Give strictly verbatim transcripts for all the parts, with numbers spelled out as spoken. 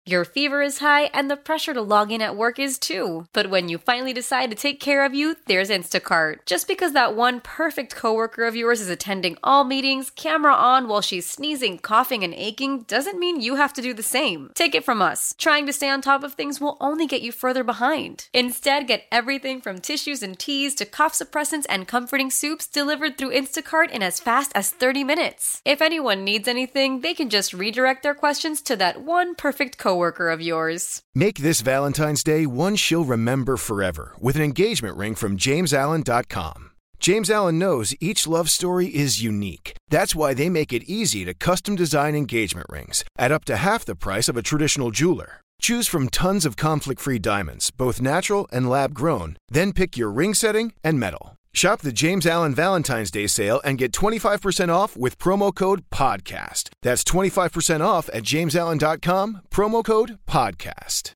Your fever is high and the pressure to log in at work is too. But when you finally decide to take care of you, there's Instacart. Just because that one perfect coworker of yours is attending all meetings, camera on while she's sneezing, coughing, and aching, doesn't mean you have to do the same. Take it from us. Trying to stay on top of things will only get you further behind. Instead, get everything from tissues and teas to cough suppressants and comforting soups delivered through Instacart in as fast as thirty minutes. If anyone needs anything, they can just redirect their questions to that one perfect coworker. coworker of yours. Make this Valentine's Day one she'll remember forever with an engagement ring from James Allen dot com. James Allen knows each love story is unique. That's why they make it easy to custom design engagement rings at up to half the price of a traditional jeweler. Choose from tons of conflict-free diamonds, both natural and lab-grown, then pick your ring setting and metal. Shop the James Allen Valentine's Day sale and get twenty-five percent off with promo code PODCAST. That's twenty-five percent off at James Allen dot com, promo code PODCAST.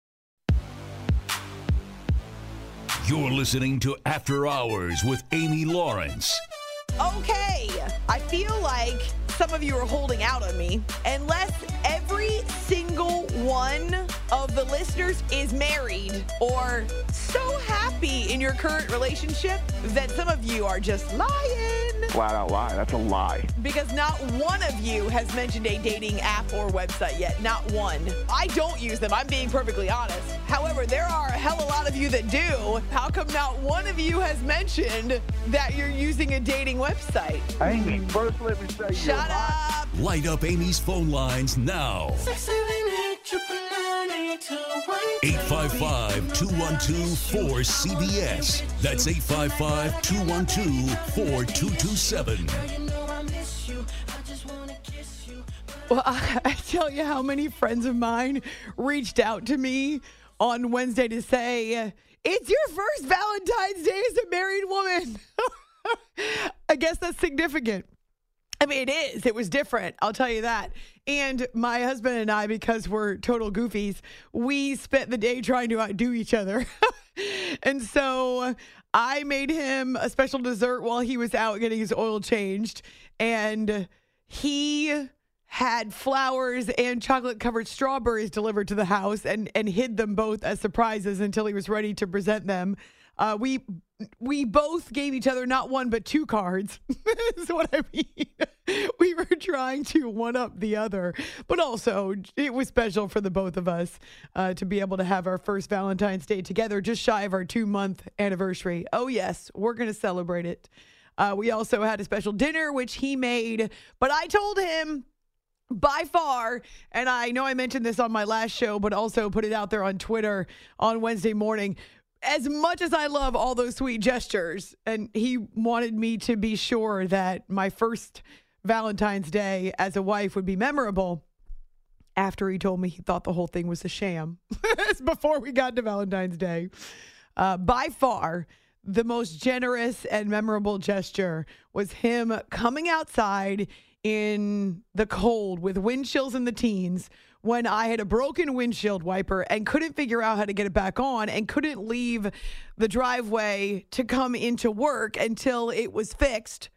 You're listening to After Hours with Amy Lawrence. Okay, I feel like some of you are holding out on me. Unless every single one of the listeners is married or so happy in your current relationship that some of you are just lying. Flat out lie. That's a lie. Because not one of you has mentioned a dating app or website yet. Not one. I don't use them. I'm being perfectly honest. However, there are a hell of a lot of you that do. How come not one of you has mentioned that you're using a dating website? Amy, first let me say Shut you're up. Light up Amy's phone lines now. eight five five, two one two, four C B S. That's eight five five, two one two, four two two seven. Well, I tell you how many friends of mine reached out to me on Wednesday to say, it's your first Valentine's Day as a married woman. I guess that's significant. I mean, it is. It was different. I'll tell you that. And my husband and I, because we're total goofies, we spent the day trying to outdo each other. And so I made him a special dessert while he was out getting his oil changed. And he had flowers and chocolate-covered strawberries delivered to the house and, and hid them both as surprises until he was ready to present them. Uh, we we both gave each other not one but two cards. Is what I mean. We were trying to one up the other, but also it was special for the both of us uh, to be able to have our first Valentine's Day together, just shy of our two-month anniversary. Oh yes, we're going to celebrate it. Uh, we also had a special dinner which he made, but I told him, by far, and I know I mentioned this on my last show, but also put it out there on Twitter on Wednesday morning. As much as I love all those sweet gestures, and he wanted me to be sure that my first Valentine's Day as a wife would be memorable, after he told me he thought the whole thing was a sham. Before we got to Valentine's Day. Uh, by far, the most generous and memorable gesture was him coming outside in the cold with wind chills in the teens when I had a broken windshield wiper and couldn't figure out how to get it back on and couldn't leave the driveway to come into work until it was fixed.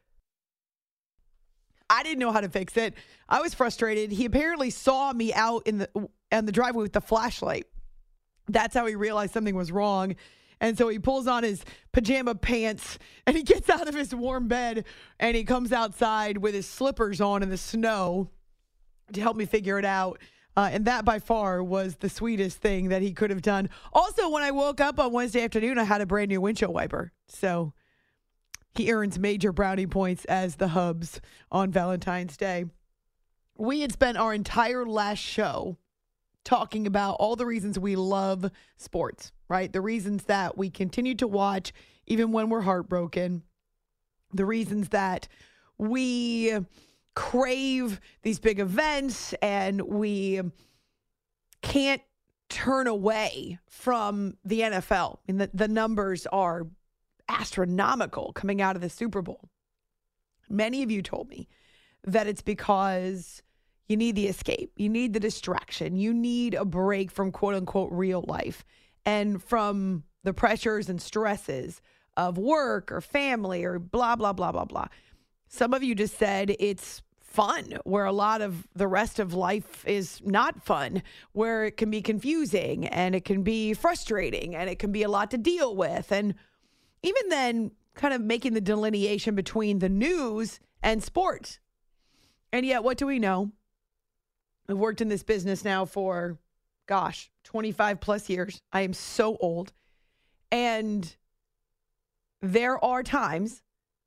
I didn't know how to fix it. I was frustrated. He apparently saw me out in the in the driveway with the flashlight. That's how he realized something was wrong. And so he pulls on his pajama pants and he gets out of his warm bed and he comes outside with his slippers on in the snow to help me figure it out. Uh, and that by far was the sweetest thing that he could have done. Also, when I woke up on Wednesday afternoon, I had a brand new windshield wiper. So he earns major brownie points as the hubs on Valentine's Day. We had spent our entire last show talking about all the reasons we love sports, right? The reasons that we continue to watch even when we're heartbroken. The reasons that we crave these big events and we can't turn away from the N F L. I mean, the, the numbers are astronomical coming out of the Super Bowl. Many of you told me that it's because you need the escape. You need the distraction. You need a break from quote unquote real life and from the pressures and stresses of work or family or blah, blah, blah, blah, blah. Some of you just said it's fun, where a lot of the rest of life is not fun, where it can be confusing and it can be frustrating and it can be a lot to deal with. And even then, kind of making the delineation between the news and sports. And yet, what do we know? I've worked in this business now for, gosh, twenty-five plus years. I am so old. And there are times,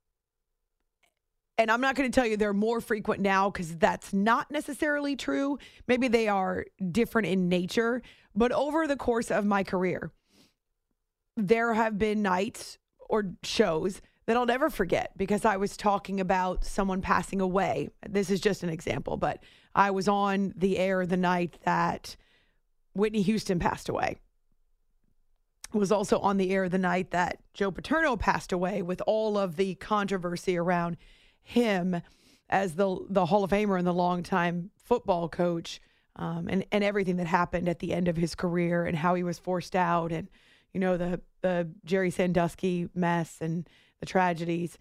and I'm not going to tell you they're more frequent now because that's not necessarily true. Maybe they are different in nature. But over the course of my career, there have been nights or shows that I'll never forget because I was talking about someone passing away. This is just an example, but I was on the air the night that Whitney Houston passed away. I was also on the air the night that Joe Paterno passed away, with all of the controversy around him as the the Hall of Famer and the longtime football coach, um, and, and everything that happened at the end of his career and how he was forced out, and, you know, the, the Jerry Sandusky mess and the tragedies,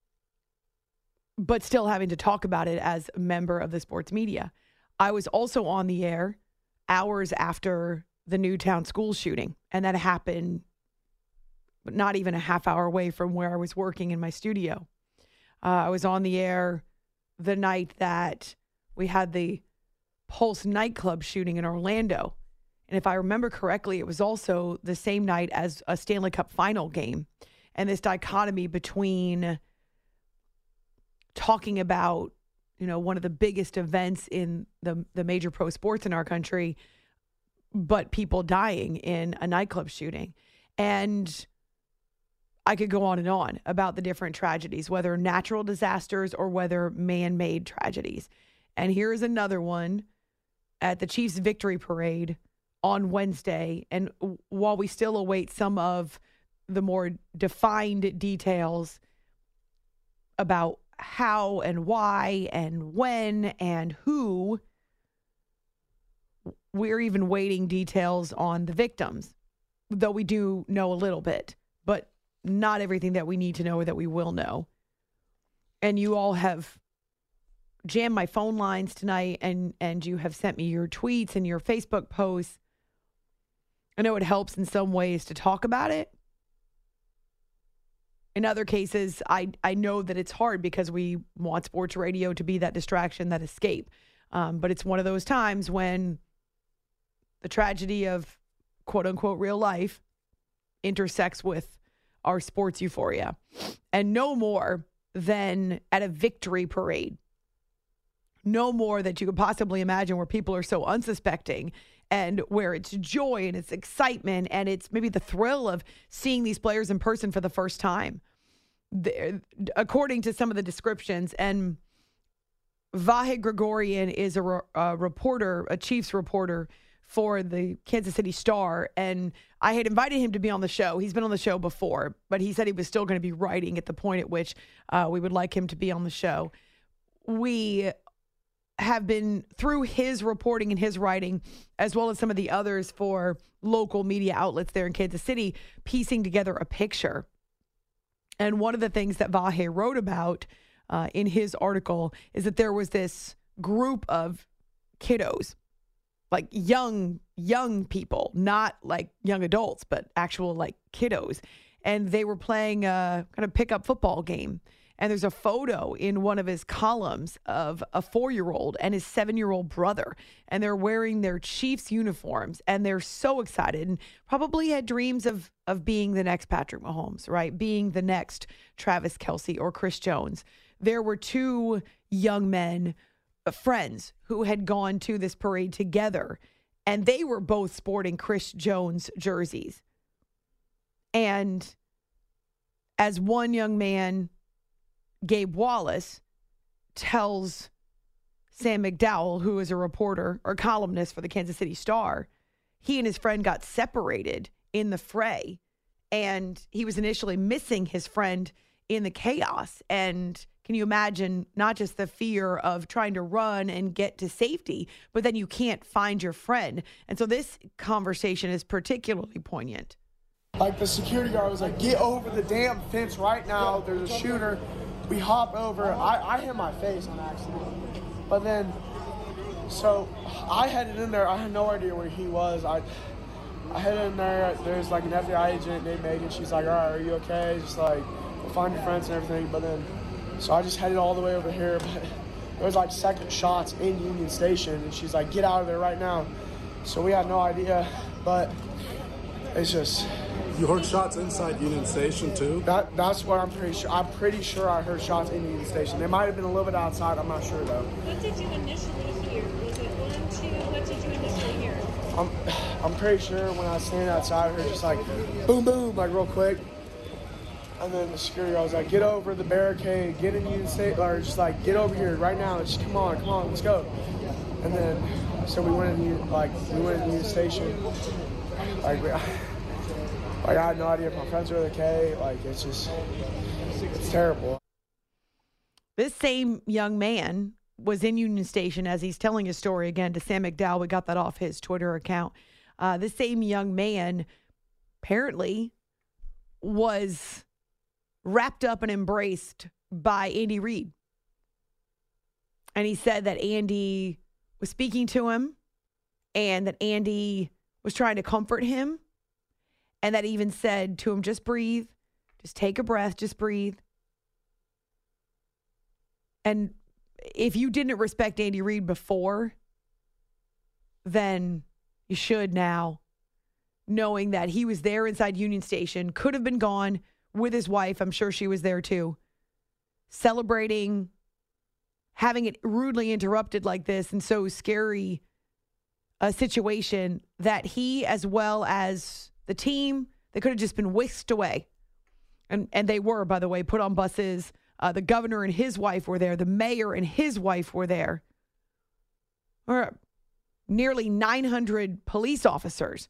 but still having to talk about it as a member of the sports media. I was also on the air hours after the Newtown school shooting, and that happened not even a half hour away from where I was working in my studio. Uh, I was on the air the night that we had the Pulse nightclub shooting in Orlando. And if I remember correctly, it was also the same night as a Stanley Cup final game. And this dichotomy between talking about, you know, one of the biggest events in the, the major pro sports in our country, but people dying in a nightclub shooting. And I could go on and on about the different tragedies, whether natural disasters or whether man-made tragedies. And here's another one at the Chiefs Victory Parade on Wednesday. And while we still await some of the more defined details about how and why and when and who, we're even waiting details on the victims, though we do know a little bit, but not everything that we need to know or that we will know. And you all have jammed my phone lines tonight, and, and you have sent me your tweets and your Facebook posts. I know it helps in some ways to talk about it. In other cases, I, I know that it's hard because we want sports radio to be that distraction, that escape. Um, but it's one of those times when the tragedy of quote unquote real life intersects with our sports euphoria. And no more than at a victory parade. No more that you could possibly imagine, where people are so unsuspecting and where it's joy and it's excitement and it's maybe the thrill of seeing these players in person for the first time. They're, according to some of the descriptions, and Vahe Gregorian is a, re- a reporter, a Chiefs reporter for the Kansas City Star, and I had invited him to be on the show. He's been on the show before, but he said he was still going to be writing at the point at which uh, we would like him to be on the show. We have been, through his reporting and his writing, as well as some of the others for local media outlets there in Kansas City, piecing together a picture. And one of the things that Vahe wrote about uh, in his article is that there was this group of kiddos, like young, young people, not like young adults, but actual like kiddos. And they were playing a kind of pickup football game. And there's a photo in one of his columns of a four-year-old and his seven-year-old brother. And they're wearing their Chiefs uniforms. And they're so excited and probably had dreams of, of being the next Patrick Mahomes, right? Being the next Travis Kelce or Chris Jones. There were two young men, friends, who had gone to this parade together. And they were both sporting Chris Jones jerseys. And as one young man, Gabe Wallace, tells Sam McDowell, who is a reporter or columnist for the Kansas City Star, he and his friend got separated in the fray. And he was initially missing his friend in the chaos. And can you imagine not just the fear of trying to run and get to safety, but then you can't find your friend. And so this conversation is particularly poignant. Like the security guard was like, get over the damn fence right now. There's a shooter. We hop over. I, I hit my face on accident. But then, so I headed in there. I had no idea where he was. I I headed in there. There's like an F B I agent named Megan. She's like, all right, are you okay? Just like, we'll find your friends and everything. But then, so I just headed all the way over here. But there was like second shots in Union Station. And she's like, get out of there right now. So we had no idea. But it's just... You heard shots inside Union Station too? That That's what I'm pretty sure. I'm pretty sure I heard shots in Union Station. They might have been a little bit outside. I'm not sure though. What did you initially hear? Was it one, two? What did you initially hear? I'm, I'm pretty sure when I was standing outside, I heard just like boom, boom, like real quick. And then the security guard was like, get over the barricade, get in Union Station, or just like, get over here right now. Just come on, come on, let's go. And then, so we went in, like, we went in Union Station. Like, we, like, I had no idea if my friends were okay. Like, it's just, it's terrible. This same young man was in Union Station as he's telling his story again to Sam McDowell. We got that off his Twitter account. Uh, this same young man apparently was wrapped up and embraced by Andy Reid. And he said that Andy was speaking to him and that Andy was trying to comfort him. And that even said to him, just breathe, just take a breath, just breathe. And if you didn't respect Andy Reid before, then you should now, knowing that he was there inside Union Station, could have been gone with his wife. I'm sure she was there too, celebrating, having it rudely interrupted like this, and so scary a situation that he, as well as the team, they could have just been whisked away. And and they were, by the way, put on buses. Uh, the governor and his wife were there. The mayor and his wife were there. Or nearly nine hundred police officers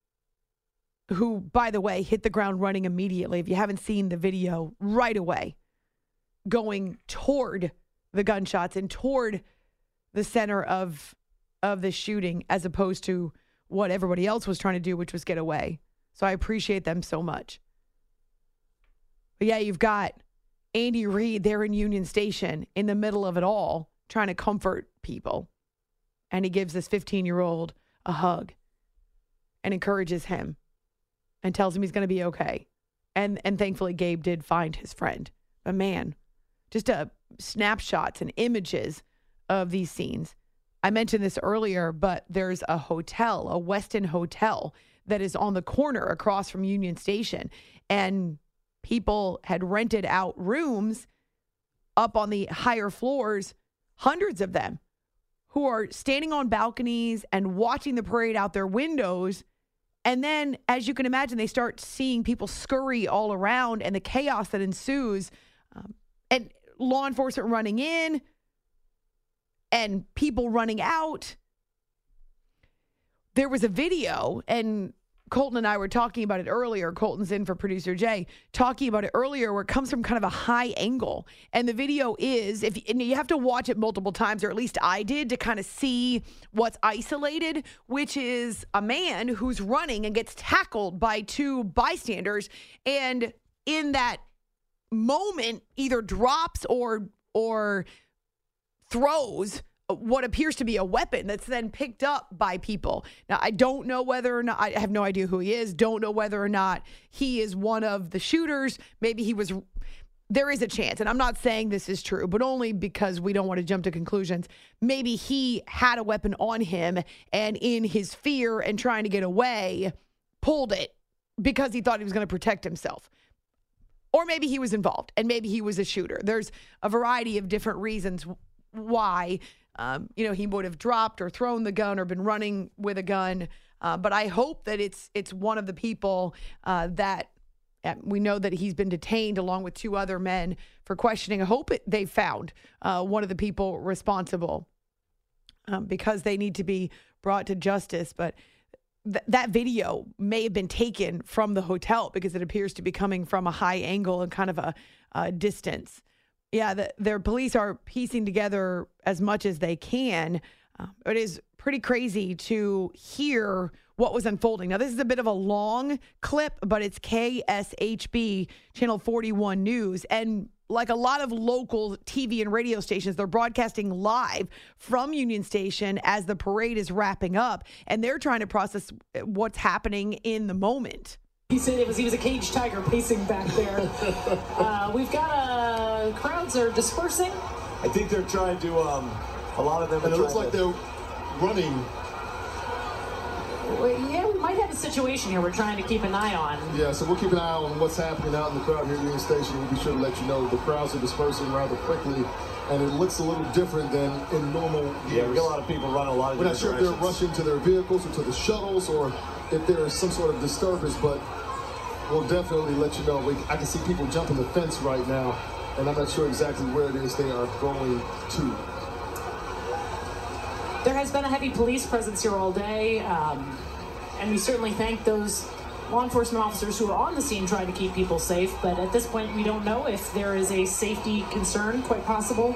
who, by the way, hit the ground running immediately. If you haven't seen the video, right away, going toward the gunshots and toward the center of of the shooting, as opposed to what everybody else was trying to do, which was get away. So I appreciate them so much. But yeah, you've got Andy Reid there in Union Station in the middle of it all, trying to comfort people. And he gives this fifteen-year-old a hug and encourages him and tells him he's going to be okay. And and thankfully, Gabe did find his friend. But man, just a snapshots and images of these scenes. I mentioned this earlier, but there's a hotel, a Westin hotel, that is on the corner across from Union Station. And people had rented out rooms up on the higher floors, hundreds of them, who are standing on balconies and watching the parade out their windows. And then, as you can imagine, they start seeing people scurry all around and the chaos that ensues. Um, and law enforcement running in and people running out. There was a video, and Colton and I were talking about it earlier. Colton's in for producer Jay, talking about it earlier, where it comes from kind of a high angle. And the video is, if and you have to watch it multiple times, or at least I did, to kind of see what's isolated, which is a man who's running and gets tackled by two bystanders. And in that moment, either drops or or throws what appears to be a weapon that's then picked up by people. Now, I don't know whether or not, I have no idea who he is, don't know whether or not he is one of the shooters. Maybe he was, there is a chance, and I'm not saying this is true, but only because we don't want to jump to conclusions. Maybe he had a weapon on him, and in his fear and trying to get away, pulled it because he thought he was going to protect himself. Or maybe he was involved, and maybe he was a shooter. There's a variety of different reasons why, um, you know, he would have dropped or thrown the gun or been running with a gun. Uh, but I hope that it's it's one of the people uh, that uh, we know that he's been detained along with two other men for questioning. I hope it, they found uh, one of the people responsible um, because they need to be brought to justice. But th- that video may have been taken from the hotel because it appears to be coming from a high angle and kind of a, a distance. Yeah, the, their police are piecing together as much as they can. Uh, it is pretty crazy to hear what was unfolding. Now, this is a bit of a long clip, but it's K S H B Channel forty-one News. And like a lot of local T V and radio stations, they're broadcasting live from Union Station as the parade is wrapping up, and they're trying to process what's happening in the moment. He said it was he was a caged tiger pacing back there. uh, we've got uh, crowds are dispersing. I think they're trying to. Um, a lot of them. And are it looks trying like to, they're running. Well, yeah, we might have a situation here we're trying to keep an eye on. Yeah, so we'll keep an eye on what's happening out in the crowd here at Union Station. We'll be sure to let you know the crowds are dispersing rather quickly, and it looks a little different than in normal years. Yeah, we got a lot of people running a lot of We're not sure directions. if they're rushing to their vehicles or to the shuttles or if there is some sort of disturbance, but we'll definitely let you know. We, I can see people jumping the fence right now, and I'm not sure exactly where it is they are going to. There has been a heavy police presence here all day, um, and we certainly thank those law enforcement officers who are on the scene trying to keep people safe, but at this point we don't know if there is a safety concern, quite possible.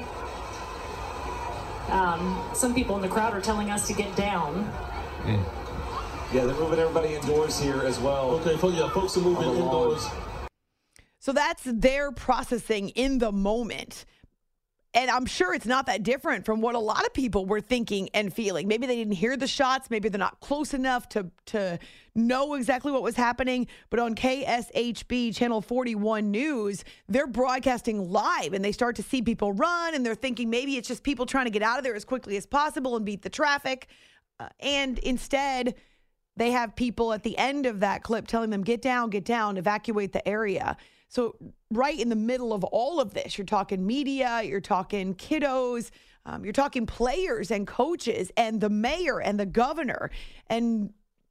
Um, some people in the crowd are telling us to get down. Mm. Yeah, they're moving everybody indoors here as well. Okay, folks, yeah, folks are moving indoors. So that's their processing in the moment. And I'm sure it's not that different from what a lot of people were thinking and feeling. Maybe they didn't hear the shots. Maybe they're not close enough to, to know exactly what was happening. But on K S H B Channel forty-one News, they're broadcasting live and they start to see people run and they're thinking maybe it's just people trying to get out of there as quickly as possible and beat the traffic. Uh, and instead, they have people at the end of that clip telling them, get down, get down, evacuate the area. So right in the middle of all of this, you're talking media, you're talking kiddos, um, you're talking players and coaches and the mayor and the governor. And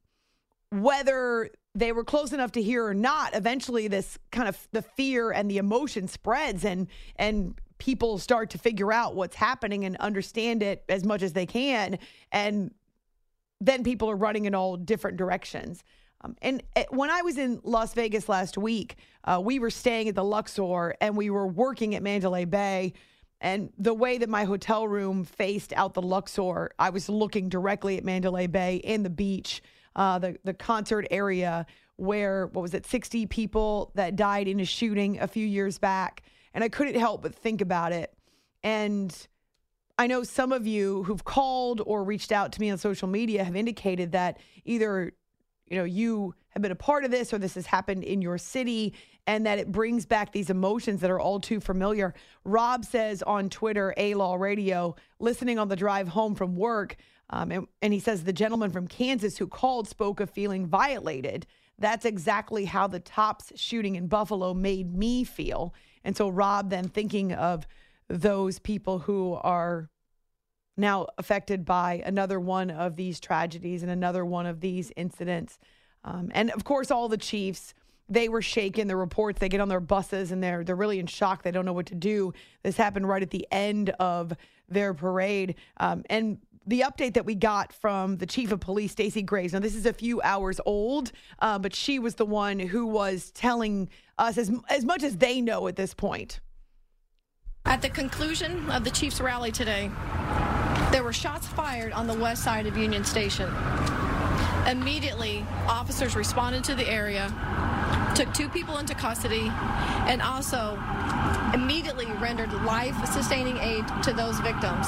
whether they were close enough to hear or not, eventually this kind of the fear and the emotion spreads and and people start to figure out what's happening and understand it as much as they can. And then people are running in all different directions. Um, and uh, when I was in Las Vegas last week, uh, we were staying at the Luxor and we were working at Mandalay Bay. And the way that my hotel room faced out the Luxor, I was looking directly at Mandalay Bay and the beach, uh, the, the concert area where, what was it, sixty people that died in a shooting a few years back. And I couldn't help but think about it. And I know some of you who've called or reached out to me on social media have indicated that either you know, you have been a part of this or this has happened in your city and that it brings back these emotions that are all too familiar. Rob says on Twitter, A-Law Radio, listening on the drive home from work, um, and, and he says the gentleman from Kansas who called spoke of feeling violated. That's exactly how the Tops shooting in Buffalo made me feel. And so Rob then thinking of those people who are now affected by another one of these tragedies and another one of these incidents. Um, and of course, all the Chiefs, they were shaken. The reports, they get on their buses and they're they're really in shock. They don't know what to do. This happened right at the end of their parade. Um, and the update that we got from the chief of police, Stacey Graves, now this is a few hours old, uh, but she was the one who was telling us as, as much as they know at this point. At the conclusion of the Chiefs rally today, there were shots fired on the west side of Union Station. Immediately, officers responded to the area, took two people into custody, and also immediately rendered life-sustaining aid to those victims.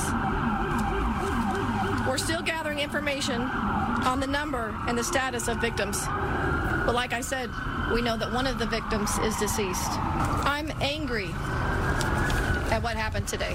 We're still gathering information on the number and the status of victims. But like I said, we know that one of the victims is deceased. I'm angry at what happened today.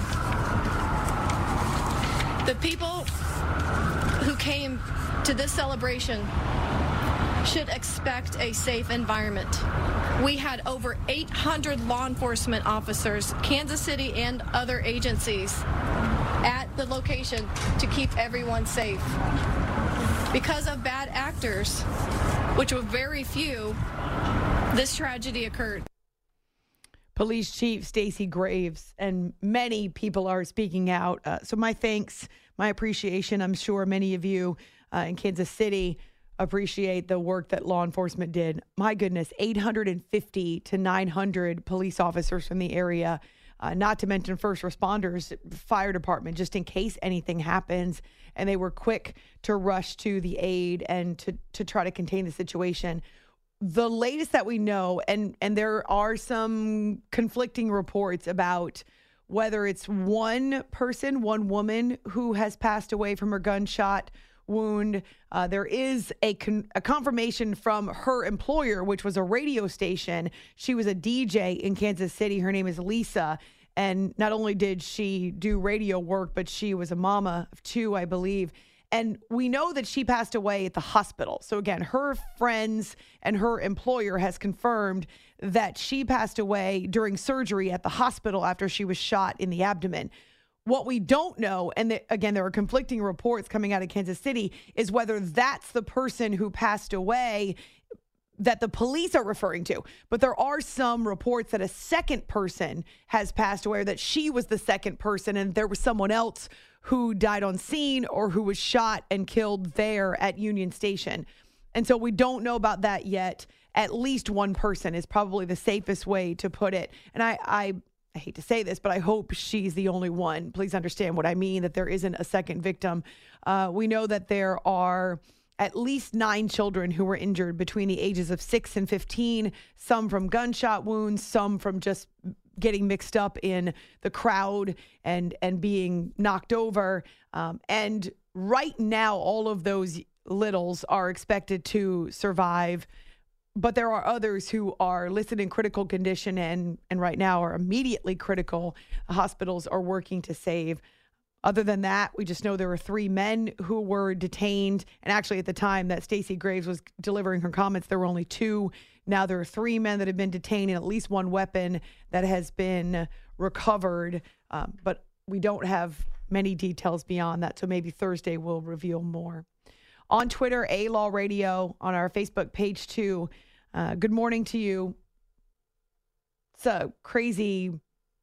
The people who came to this celebration should expect a safe environment. We had over eight hundred law enforcement officers, Kansas City and other agencies, at the location to keep everyone safe. Because of bad actors, which were very few, this tragedy occurred. Police Chief Stacey Graves, and many people are speaking out. Uh, so my thanks, my appreciation. I'm sure many of you uh, in Kansas City appreciate the work that law enforcement did. My goodness, eight hundred fifty to nine hundred police officers from the area, uh, not to mention first responders, fire department, just in case anything happens. And they were quick to rush to the aid and to, to try to contain the situation. the latest that we know, and, and there are some conflicting reports about whether it's one person, one woman who has passed away from her gunshot wound. Uh, there is a, con- a confirmation from her employer, which was a radio station. She was a D J in Kansas City. Her name is Lisa. And not only did she do radio work, but she was a mama of two, I believe. And we know that she passed away at the hospital. So again, her friends and her employer has confirmed that she passed away during surgery at the hospital after she was shot in the abdomen. What we don't know, and the, again, there are conflicting reports coming out of Kansas City, is whether that's the person who passed away that the police are referring to. But there are some reports that a second person has passed away, or that she was the second person and there was someone else who died on scene or who was shot and killed there at Union Station. And so we don't know about that yet. At least one person is probably the safest way to put it. And I, I, I hate to say this, but I hope she's the only one. Please understand what I mean, that there isn't a second victim. Uh, we know that there are at least nine children who were injured between the ages of six and fifteen, some from gunshot wounds, some from just getting mixed up in the crowd and, and being knocked over. Um, and right now, all of those littles are expected to survive. But there are others who are listed in critical condition and, and right now are immediately critical. Hospitals are working to save. Other than that, we just know there were three men who were detained. And actually, at the time that Stacey Graves was delivering her comments, there were only two. Now there are three men that have been detained and at least one weapon that has been recovered. Um, but we don't have many details beyond that. So maybe Thursday will reveal more. On Twitter, A-Law Radio, on our Facebook page too. Uh, good morning to you. It's a crazy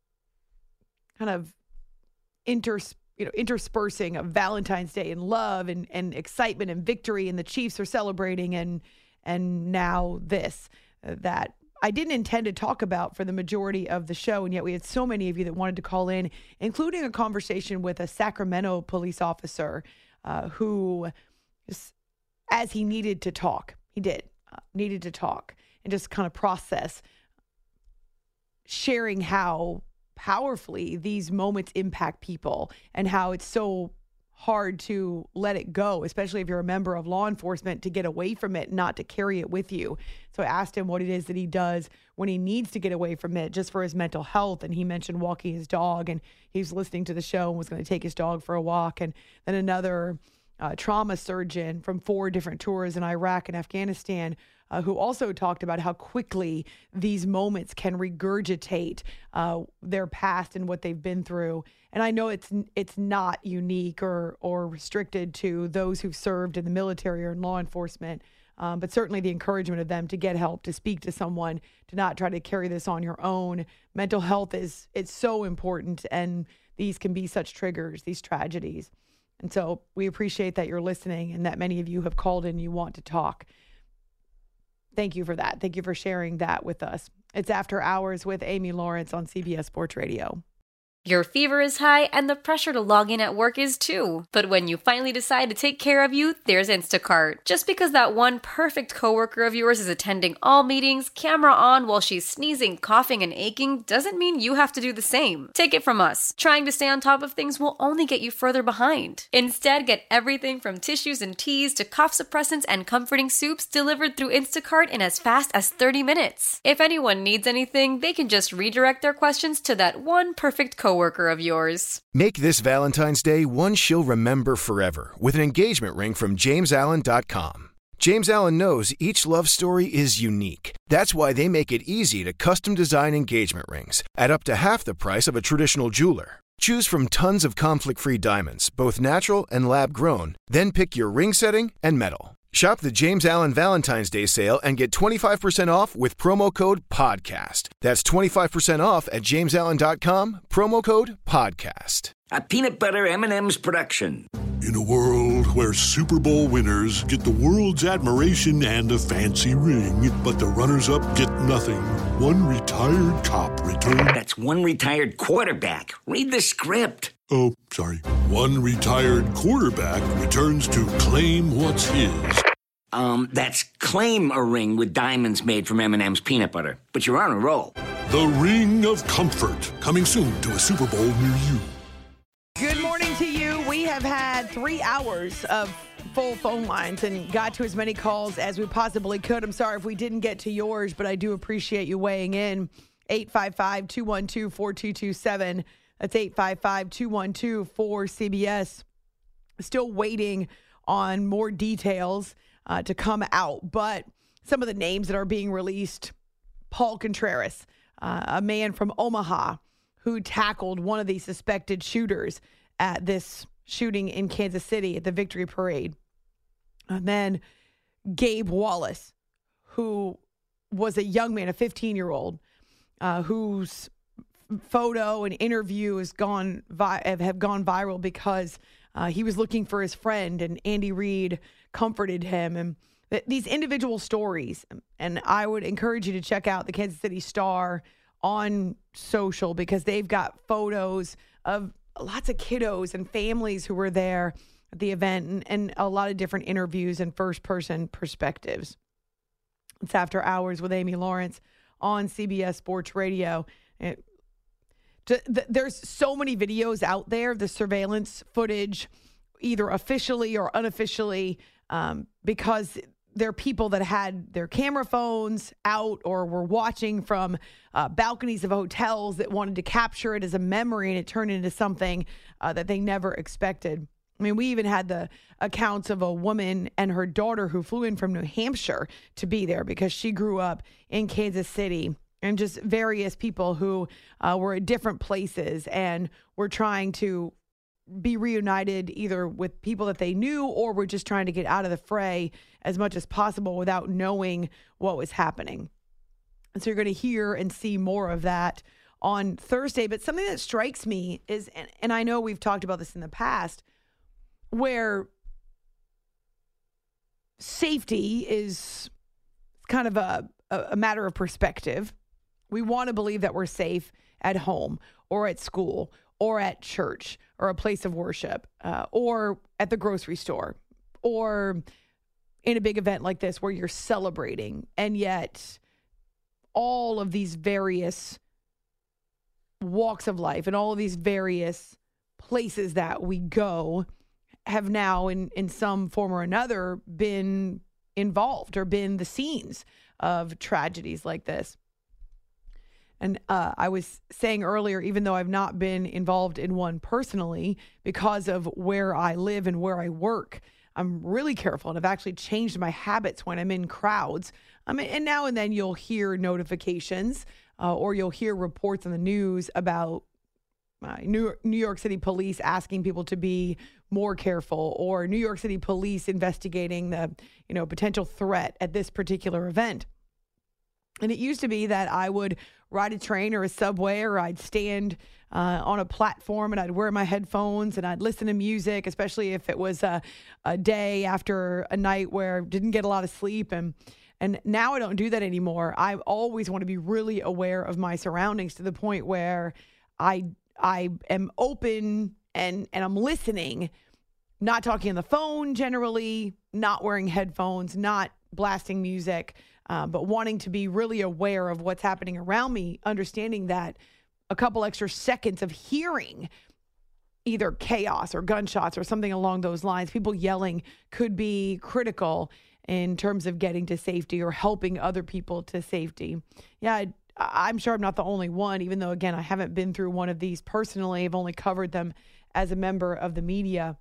kind of inters, you know, interspersing of Valentine's Day and love and, and excitement and victory, and the Chiefs are celebrating, and and now this uh, that I didn't intend to talk about for the majority of the show, and yet we had so many of you that wanted to call in, including a conversation with a Sacramento police officer uh, who, as he needed to talk, he did, uh, needed to talk and just kind of process, sharing how powerfully these moments impact people and how it's so hard to let it go, especially if you're a member of law enforcement, to get away from it, not to carry it with you. So I asked him what it is that he does when he needs to get away from it just for his mental health. And he mentioned walking his dog, and he was listening to the show and was going to take his dog for a walk. And then another uh, trauma surgeon from four different tours in Iraq and Afghanistan Uh, who also talked about how quickly these moments can regurgitate uh, their past and what they've been through. And I know it's it's not unique or or restricted to those who've served in the military or in law enforcement, um, but certainly the encouragement of them to get help, to speak to someone, to not try to carry this on your own. Mental health is it's so important, and these can be such triggers, these tragedies. And so we appreciate that you're listening and that many of you have called in, you want to talk. Thank you for that. Thank you for sharing that with us. It's After Hours with Amy Lawrence on C B S Sports Radio. Your fever is high and the pressure to log in at work is too. But when you finally decide to take care of you, there's Instacart. Just because that one perfect coworker of yours is attending all meetings, camera on while she's sneezing, coughing, and aching, doesn't mean you have to do the same. Take it from us. Trying to stay on top of things will only get you further behind. Instead, get everything from tissues and teas to cough suppressants and comforting soups delivered through Instacart in as fast as thirty minutes. If anyone needs anything, they can just redirect their questions to that one perfect coworker. coworker of yours. Make this Valentine's Day one she'll remember forever with an engagement ring from James Allen dot com. James Allen knows each love story is unique. That's why they make it easy to custom design engagement rings at up to half the price of a traditional jeweler. Choose from tons of conflict-free diamonds, both natural and lab-grown, then pick your ring setting and metal. Shop the James Allen Valentine's Day sale and get twenty-five percent off with promo code PODCAST. That's twenty-five percent off at James Allen dot com, promo code PODCAST. A peanut butter M and M's production. In a world where Super Bowl winners get the world's admiration and a fancy ring, but the runners-up get nothing, one retired cop returns... That's one retired quarterback. Read the script. Oh, sorry. One retired quarterback returns to claim what's his. Um, that's claim a ring with diamonds made from M and M's peanut butter. But you're on a roll. The Ring of Comfort, coming soon to a Super Bowl near you. Good morning to you. We have had three hours of full phone lines and got to as many calls as we possibly could. I'm sorry if we didn't get to yours, but I do appreciate you weighing in. eight five five, two one two, four two two seven. That's eight five five, two one two, four C B S. Still waiting on more details uh, to come out, but some of the names that are being released: Paul Contreras, uh, a man from Omaha who tackled one of the suspected shooters at this shooting in Kansas City at the Victory Parade. And then Gabe Wallace, who was a young man, a fifteen-year-old, uh, whose photo and interview has gone vi- have gone viral because uh, he was looking for his friend, and Andy Reid comforted him. And th- these individual stories, and I would encourage you to check out the Kansas City Star on social, because they've got photos of lots of kiddos and families who were there at the event, and, and a lot of different interviews and first-person perspectives. It's After Hours with Amy Lawrence on C B S Sports Radio. It, to, th- there's so many videos out there, the surveillance footage, either officially or unofficially, um, because there are people that had their camera phones out or were watching from uh, balconies of hotels that wanted to capture it as a memory, and it turned into something uh, that they never expected. I mean, we even had the accounts of a woman and her daughter who flew in from New Hampshire to be there because she grew up in Kansas City, and just various people who uh, were at different places and were trying to be reunited either with people that they knew or were just trying to get out of the fray as much as possible without knowing what was happening. And so you're going to hear and see more of that on Thursday. But something that strikes me is, and, and I know we've talked about this in the past, where safety is kind of a, a matter of perspective. We want to believe that we're safe at home or at school or at church or a place of worship uh, or at the grocery store or in a big event like this where you're celebrating. And yet all of these various walks of life and all of these various places that we go have now in, in some form or another been involved or been the scenes of tragedies like this. And uh, I was saying earlier, even though I've not been involved in one personally, because of where I live and where I work, I'm really careful, and I've actually changed my habits when I'm in crowds. I mean, and now and then you'll hear notifications uh, or you'll hear reports on the news about uh, New, New York City police asking people to be more careful, or New York City police investigating the, you know, potential threat at this particular event. And it used to be that I would ride a train or a subway, or I'd stand uh, on a platform and I'd wear my headphones and I'd listen to music, especially if it was a, a day after a night where I didn't get a lot of sleep. And and now I don't do that anymore. I always want to be really aware of my surroundings, to the point where I I am open and, and I'm listening, not talking on the phone generally, not wearing headphones, not blasting music, Uh, but wanting to be really aware of what's happening around me, understanding that a couple extra seconds of hearing either chaos or gunshots or something along those lines, people yelling, could be critical in terms of getting to safety or helping other people to safety. Yeah, I, I'm sure I'm not the only one, even though, again, I haven't been through one of these personally. I've only covered them as a member of the media.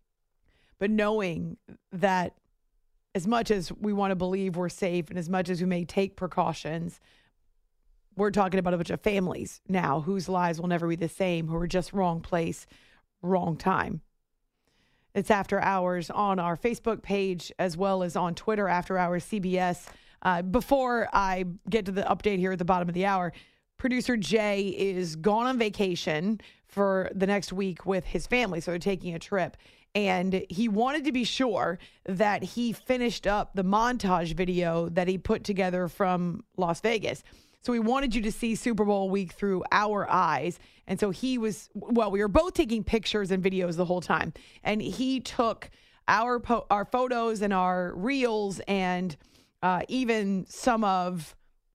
But knowing that as much as we want to believe we're safe and as much as we may take precautions, we're talking about a bunch of families now whose lives will never be the same, who are just wrong place, wrong time. It's After Hours on our Facebook page as well as on Twitter, After Hours C B S. Uh, before I get to the update here at the bottom of the hour, producer Jay is gone on vacation for the next week with his family, so they're taking a trip. And he wanted to be sure that he finished up the montage video that he put together from Las Vegas. So we wanted you to see Super Bowl week through our eyes. And so he was, well, we were both taking pictures and videos the whole time. And he took our po- our photos and our reels and uh, even some of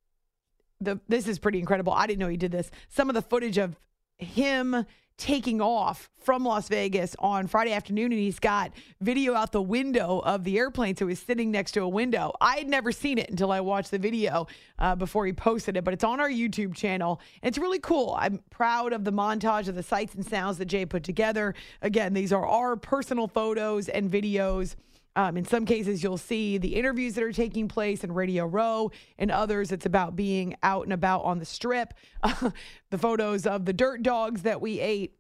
the, this is pretty incredible. I didn't know he did this. Some of the footage of him taking off from Las Vegas on Friday afternoon, and he's got video out the window of the airplane, so he's sitting next to a window. I had never seen it until I watched the video uh, before he posted it, but it's on our YouTube channel, and it's really cool. I'm proud of the montage of the sights and sounds that Jay put together. Again, these are our personal photos and videos. Um, in some cases, you'll see the interviews that are taking place in Radio Row. In others, it's about being out and about on the strip. Uh, the photos of the dirt dogs that we ate.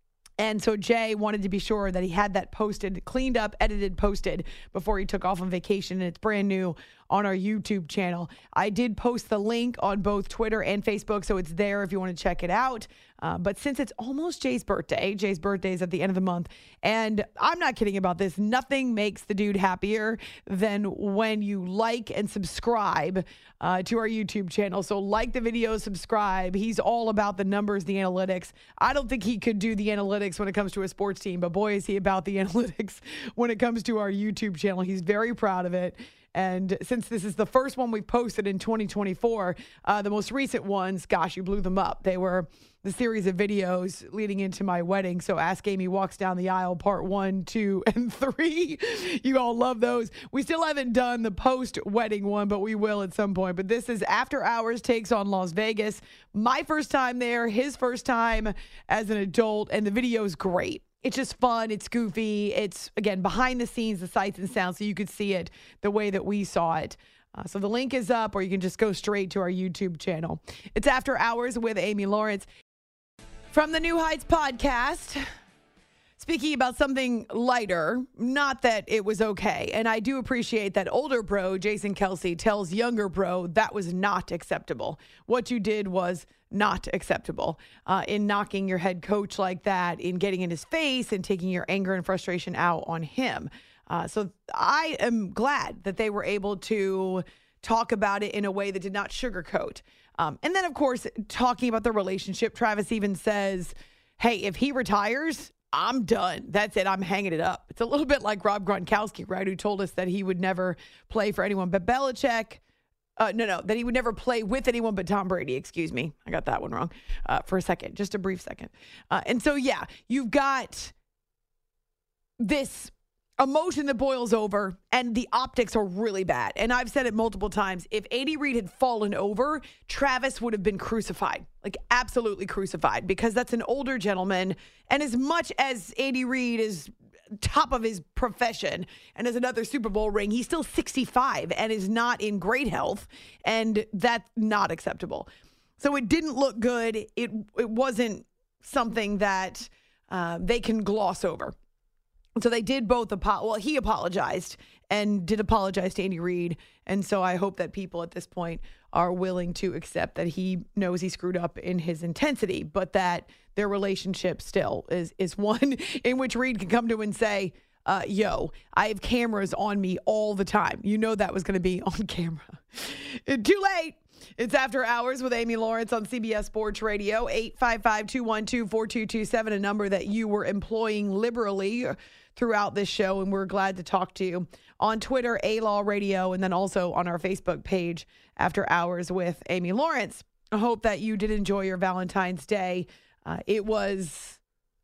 And so Jay wanted to be sure that he had that posted, cleaned up, edited, posted before he took off on vacation. And it's brand new on our YouTube channel. I did post the link on both Twitter and Facebook, so it's there if you want to check it out. Uh, but since it's almost Jay's birthday, Jay's birthday is at the end of the month, and I'm not kidding about this. Nothing makes the dude happier than when you like and subscribe uh, to our YouTube channel. So like the video, subscribe. He's all about the numbers, the analytics. I don't think he could do the analytics when it comes to a sports team, but boy, is he about the analytics when it comes to our YouTube channel. He's very proud of it. And since this is the first one we've posted in twenty twenty-four, uh, the most recent ones, gosh, you blew them up. They were the series of videos leading into my wedding. So Ask Amy Walks Down the Aisle, part one, two, and three. You all love those. We still haven't done the post-wedding one, but we will at some point. But this is After Hours Takes on Las Vegas. My first time there, his first time as an adult, and the video is great. It's just fun. It's goofy. It's, again, behind the scenes, the sights and sounds, so you could see it the way that we saw it. Uh, so the link is up, or you can just go straight to our YouTube channel. It's After Hours with Amy Lawrence. From the New Heights podcast, speaking about something lighter, not that it was okay. And I do appreciate that older bro, Jason Kelce, tells younger bro that was not acceptable. What you did was not acceptable uh, in knocking your head coach like that, in getting in his face and taking your anger and frustration out on him. Uh, so I am glad that they were able to talk about it in a way that did not sugarcoat. Um, and then, of course, talking about the relationship, Travis even says, hey, if he retires, I'm done. That's it. I'm hanging it up. It's a little bit like Rob Gronkowski, right, who told us that he would never play for anyone but Belichick. Uh, no, no, that he would never play with anyone but Tom Brady. Excuse me. I got that one wrong uh, for a second, just a brief second. Uh, and so, yeah, you've got this emotion that boils over, and the optics are really bad. And I've said it multiple times. If Andy Reid had fallen over, Travis would have been crucified, like absolutely crucified, because that's an older gentleman. And as much as Andy Reid is top of his profession and has another Super Bowl ring, he's still sixty-five and is not in great health, and that's not acceptable. So it didn't look good. It it wasn't something that uh, they can gloss over. So they did both. Apo- well, he apologized and did apologize to Andy Reid, and so I hope that people at this point are willing to accept that he knows he screwed up in his intensity, but that their relationship still is is one in which Reid can come to and say, uh, yo, I have cameras on me all the time. You know that was going to be on camera. Too late. It's After Hours with Amy Lawrence on C B S Sports Radio. Eight five five, two one two, four two two seven, a number that you were employing liberally throughout this show, and we're glad to talk to you. On Twitter, A-Law Radio, and then also on our Facebook page, After Hours with Amy Lawrence. I hope that you did enjoy your Valentine's Day. Uh, it was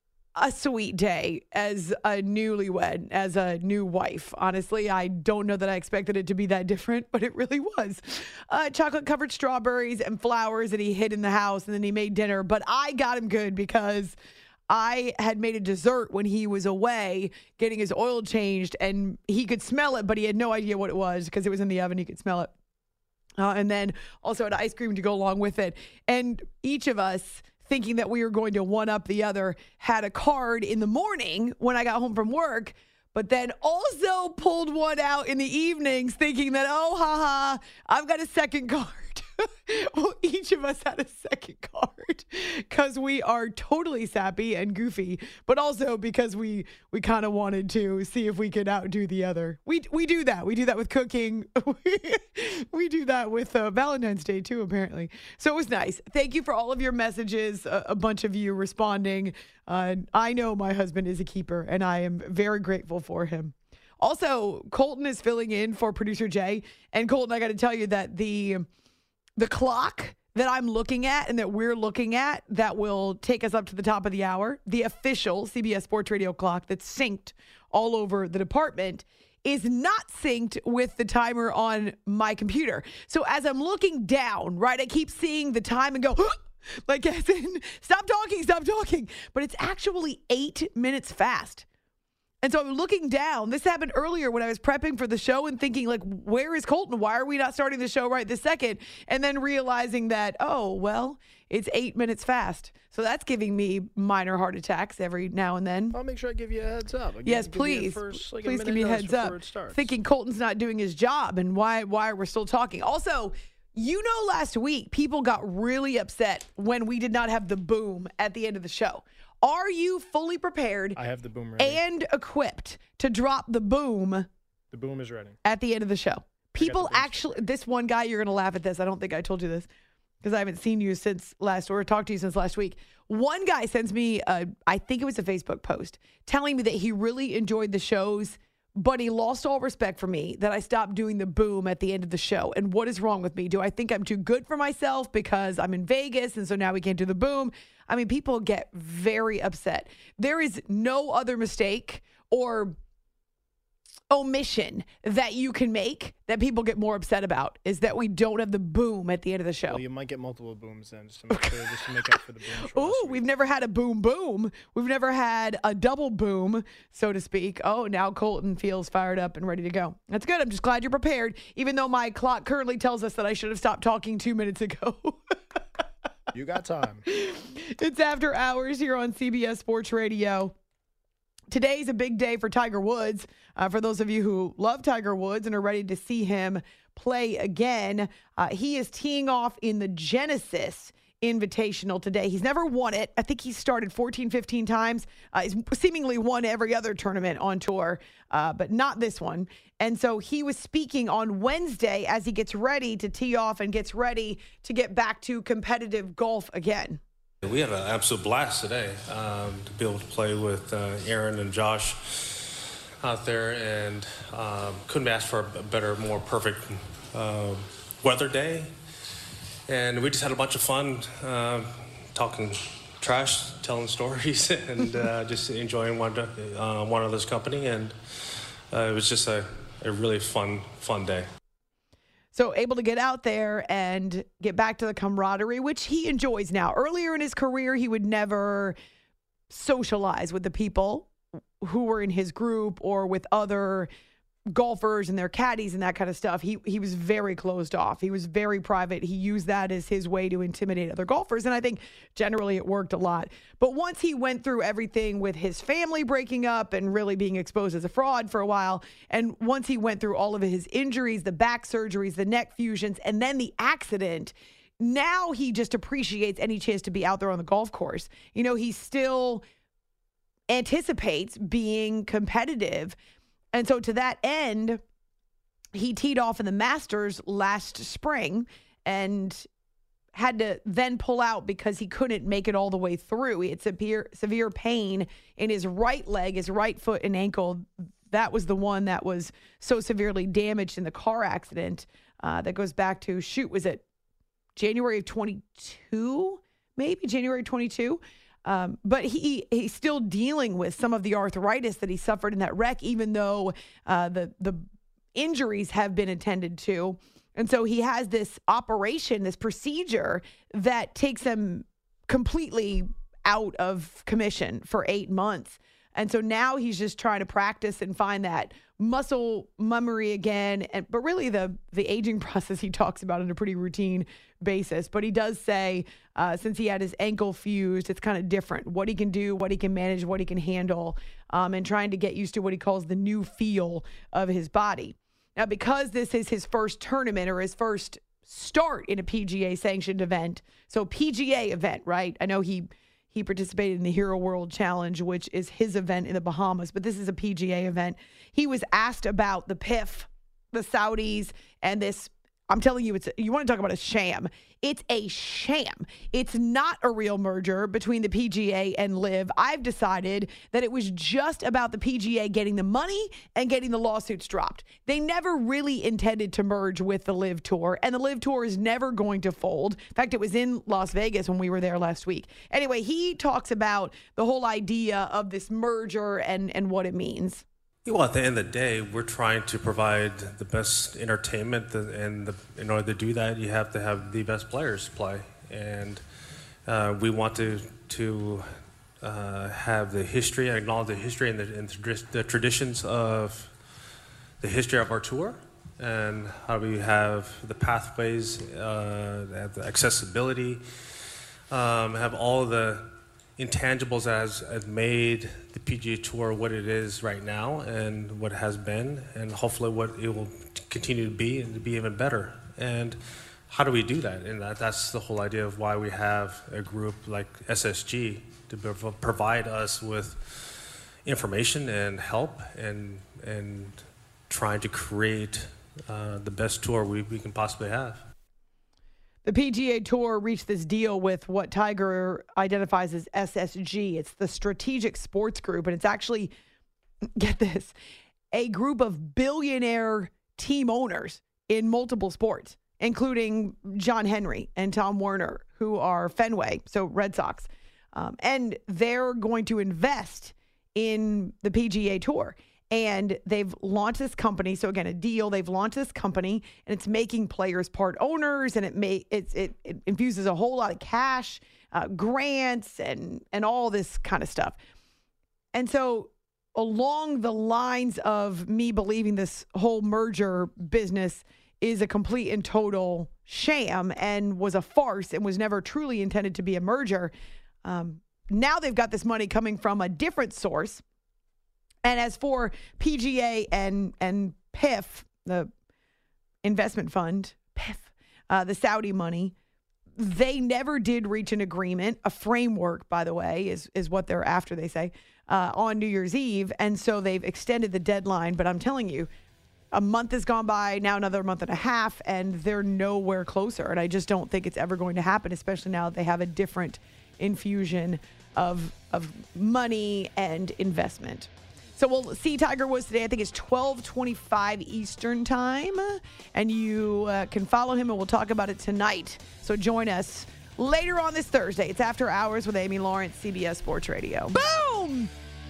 a sweet day as a newlywed, as a new wife. Honestly, I don't know that I expected it to be that different, but it really was. Uh, chocolate-covered strawberries and flowers that he hid in the house, and then he made dinner. But I got him good because I had made a dessert when he was away getting his oil changed, and he could smell it, but he had no idea what it was because it was in the oven. He could smell it. Uh, and then also had ice cream to go along with it. And each of us, thinking that we were going to one-up the other, had a card in the morning when I got home from work, but then also pulled one out in the evenings thinking that, oh, haha, I've got a second card. Well, each of us had a second card because we are totally sappy and goofy, but also because we we kind of wanted to see if we could outdo the other. We we do that. We do that with cooking. We do that with uh, Valentine's Day too, apparently. So it was nice. Thank you for all of your messages. A, a bunch of you responding. Uh, I know my husband is a keeper, and I am very grateful for him. Also, Colton is filling in for producer Jay. And Colton, I got to tell you that the the clock that I'm looking at and that we're looking at that will take us up to the top of the hour, the official C B S Sports Radio clock that's synced all over the department, is not synced with the timer on my computer. So as I'm looking down, right, I keep seeing the time and go, like as in, stop talking, stop talking. But it's actually eight minutes fast. And so I'm looking down. This happened earlier when I was prepping for the show and thinking, like, where is Colton? Why are we not starting the show right this second? And then realizing that, oh, well, it's eight minutes fast. So that's giving me minor heart attacks every now and then. I'll make sure I give you a heads up. I'll yes, give, please. Give first, like, please a give me a heads up. Starts. Thinking Colton's not doing his job and why, why we're still talking. Also, you know, last week, people got really upset when we did not have the boom at the end of the show. Are you fully prepared? I have the boom ready. And equipped to drop the boom? The boom is ready. At the end of the show. People actually, this one guy, you're going to laugh at this. I don't think I told you this because I haven't seen you since last, or talked to you since last week. One guy sends me, a, I think it was a Facebook post, telling me that he really enjoyed the shows, but he lost all respect for me that I stopped doing the boom at the end of the show. And what is wrong with me? Do I think I'm too good for myself because I'm in Vegas and so now we can't do the boom? I mean, people get very upset. There is no other mistake or omission that you can make that people get more upset about is that we don't have the boom at the end of the show. Well, you might get multiple booms then just to make sure, just to make up for the boom. Ooh, we've never had a boom boom. We've never had a double boom, so to speak. Oh, now Colton feels fired up and ready to go. That's good. I'm just glad you're prepared, even though my clock currently tells us that I should have stopped talking two minutes ago. You got time. It's After Hours here on C B S Sports Radio. Today's a big day for Tiger Woods. Uh, for those of you who love Tiger Woods and are ready to see him play again, uh, he is teeing off in the Genesis Invitational today. He's never won it. I think he's started fourteen, fifteen times. Uh, he's seemingly won every other tournament on tour, uh, but not this one. And so he was speaking on Wednesday as he gets ready to tee off and gets ready to get back to competitive golf again. We had an absolute blast today um, to be able to play with uh, Aaron and Josh out there, and um, couldn't ask for a better, more perfect uh, weather day. And we just had a bunch of fun uh, talking trash, telling stories, and uh, just enjoying one, uh, one another's company. And uh, it was just a, a really fun, fun day. So able to get out there and get back to the camaraderie, which he enjoys now. Earlier in his career, he would never socialize with the people who were in his group or with other golfers and their caddies and that kind of stuff. He he was very closed off. He was very private. He used that as his way to intimidate other golfers. And I think generally it worked a lot. But once he went through everything with his family breaking up and really being exposed as a fraud for a while, and once he went through all of his injuries, the back surgeries, the neck fusions, and then the accident, now he just appreciates any chance to be out there on the golf course. You know, he still anticipates being competitive. And so to that end, he teed off in the Masters last spring and had to then pull out because he couldn't make it all the way through. He had severe, severe pain in his right leg, his right foot and ankle. That was the one that was so severely damaged in the car accident. Uh, that goes back to, shoot, was it January of twenty-two? Maybe January twenty-two? Um, but he he's still dealing with some of the arthritis that he suffered in that wreck, even though uh, the the injuries have been attended to. And so he has this operation, this procedure that takes him completely out of commission for eight months. And so now he's just trying to practice and find that muscle memory again. And but really the the aging process he talks about on a pretty routine basis. But he does say uh, since he had his ankle fused, it's kind of different. What he can do, what he can manage, what he can handle, um, and trying to get used to what he calls the new feel of his body. Now, because this is his first tournament or his first start in a P G A-sanctioned event, so P G A event, right? I know he he participated in the Hero World Challenge, which is his event in the Bahamas, but this is a P G A event. He was asked about the P I F, the Saudis, and this I'm telling you, it's you want to talk about a sham. It's a sham. It's not a real merger between the P G A and LIV. I've decided that it was just about the P G A getting the money and getting the lawsuits dropped. They never really intended to merge with the LIV Tour, and the LIV Tour is never going to fold. In fact, it was in Las Vegas when we were there last week. Anyway, he talks about the whole idea of this merger and, and what it means. Well, at the end of the day, we're trying to provide the best entertainment, and the, in order to do that, you have to have the best players play. And uh, we want to to uh, have the history, acknowledge the history and, the, and the traditions of the history of our tour, and how we have the pathways, uh, have the accessibility, um, have all the intangibles that has, has made the P G A Tour what it is right now and what it has been, and hopefully what it will continue to be and to be even better. And how do we do that? And that, that's the whole idea of why we have a group like S S G to prov- provide us with information and help and and trying to create uh, the best tour we, we can possibly have. The P G A Tour reached this deal with what Tiger identifies as S S G. It's the Strategic Sports Group, and it's actually, get this, a group of billionaire team owners in multiple sports, including John Henry and Tom Werner, who are Fenway, so Red Sox. Um, and they're going to invest in the P G A Tour. And they've launched this company. So again, a deal. They've launched this company, and it's making players part owners, and it may it's, it, it infuses a whole lot of cash, uh, grants, and and all this kind of stuff. And so, along the lines of me believing this whole merger business is a complete and total sham and was a farce and was never truly intended to be a merger. Um, now they've got this money coming from a different source. And as for P G A and and P I F, the investment fund, P I F, uh, the Saudi money, they never did reach an agreement. A framework, by the way, is is what they're after, they say, uh, on New Year's Eve. And so they've extended the deadline. But I'm telling you, a month has gone by, now another month and a half, and they're nowhere closer. And I just don't think it's ever going to happen, especially now that they have a different infusion of of money and investment. So we'll see Tiger Woods today. I think it's twelve twenty-five Eastern time. And you uh, can follow him, and we'll talk about it tonight. So join us later on this Thursday. It's After Hours with Amy Lawrence, C B S Sports Radio. Boom!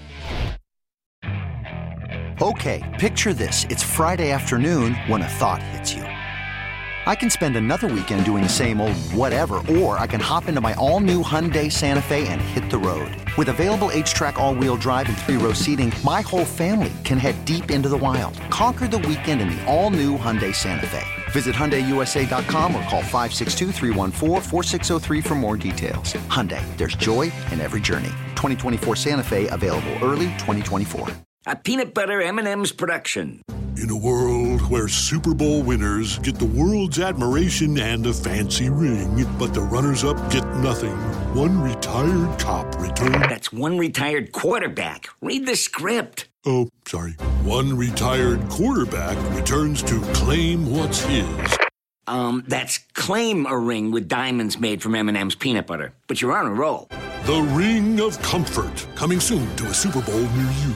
Okay, picture this. It's Friday afternoon when a thought hits you. I can spend another weekend doing the same old whatever, or I can hop into my all-new Hyundai Santa Fe and hit the road. With available H-Track all-wheel drive and three-row seating, my whole family can head deep into the wild. Conquer the weekend in the all-new Hyundai Santa Fe. Visit Hyundai U S A dot com or call five six two, three one four, four six zero three for more details. Hyundai, there's joy in every journey. twenty twenty-four Santa Fe, available early twenty twenty-four. A peanut butter M and M's production. In a world where Super Bowl winners get the world's admiration and a fancy ring, but the runners-up get nothing, one retired cop returned... That's one retired quarterback. Read the script. Oh, sorry. One retired quarterback returns to claim what's his. Um, that's claim a ring with diamonds made from M and M's peanut butter. But you're on a roll. The Ring of Comfort, coming soon to a Super Bowl near you.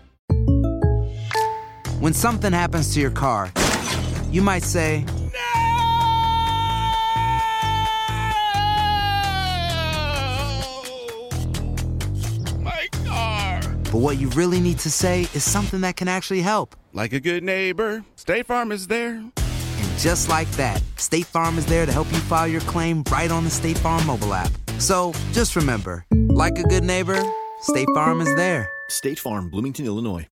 When something happens to your car, you might say, No! My car! But what you really need to say is something that can actually help. Like a good neighbor, State Farm is there. And just like that, State Farm is there to help you file your claim right on the State Farm mobile app. So just remember, like a good neighbor, State Farm is there. State Farm, Bloomington, Illinois.